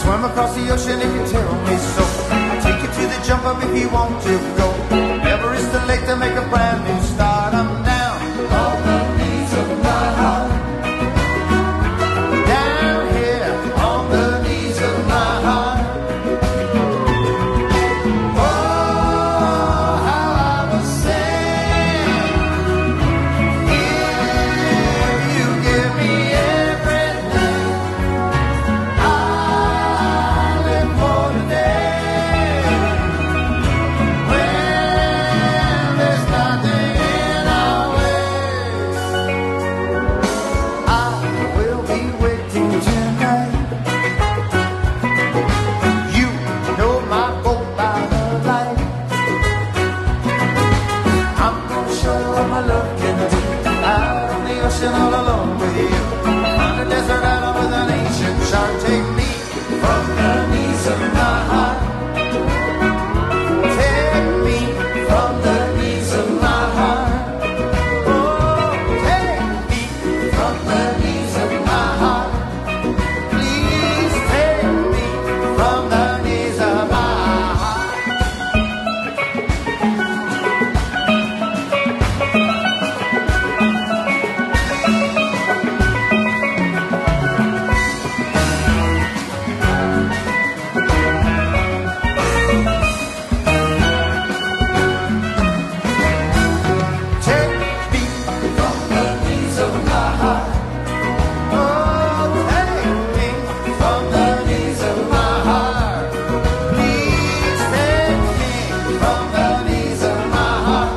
swim across the ocean if you tell me so. I'll take you to the jump up if you want to go. Never is too late to make a brand new start. I'm down on the knees of my heart. Down here on the knees of my heart. Oh, how I was sad. If you give me everything, I'll live for today. When there's nothing in our way, I will be waiting tonight. You know my boat by the light. I'm gonna show you what my love can do. Out on the ocean all alone with you. On the desert island with an ancient shark. Take me from the knees of my heart. Take me from the knees of my heart. Oh, take me from the knees of my heart. Please take me from the knees of my heart. Take me from the knees of my heart. Oh, take me from the knees of my heart. Please take me from the knees of my heart.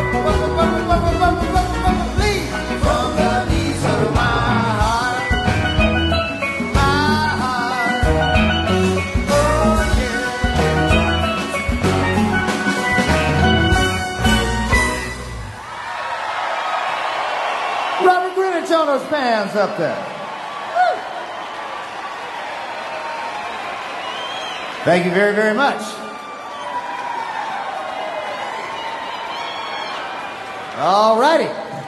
Please, from the knees of my heart. My heart. Oh, yeah. Robert Greenwich on those pans up there. Thank you very, very much. All righty.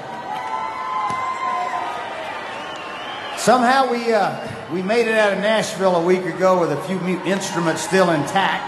Somehow we made it out of Nashville a week ago with a few instruments still intact.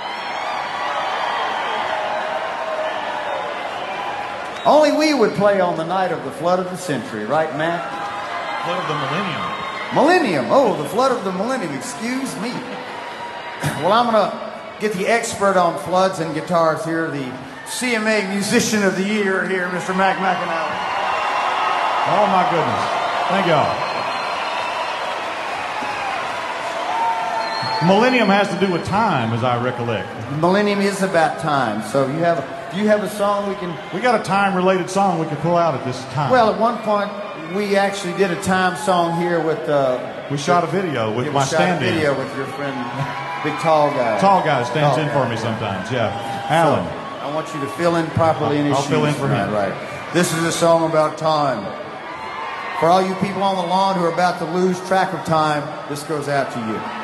Only we would play on the night of the flood of the century, right, Matt? Flood of the millennium. Millennium. Oh, the flood of the millennium. Excuse me. Well, I'm going to get the expert on floods and guitars here, the CMA Musician of the Year here, Mr. Mac McAnally. Oh my goodness. Thank y'all. Millennium has to do with time, as I recollect. Millennium is about time, so do you have a song we can... We got a time-related song we can pull out at this time. Well, at one point, we actually did a time song here with... we shot a video with yeah, my we shot a stand-in. video with your friend, big tall guy. Tall guy stands Tall in guy, for me yeah. sometimes, yeah. Alan. So, I want you to fill in properly in his I'll shoes. fill in for him. Right. This is a song about time. For all you people on the lawn who are about to lose track of time, this goes out to you.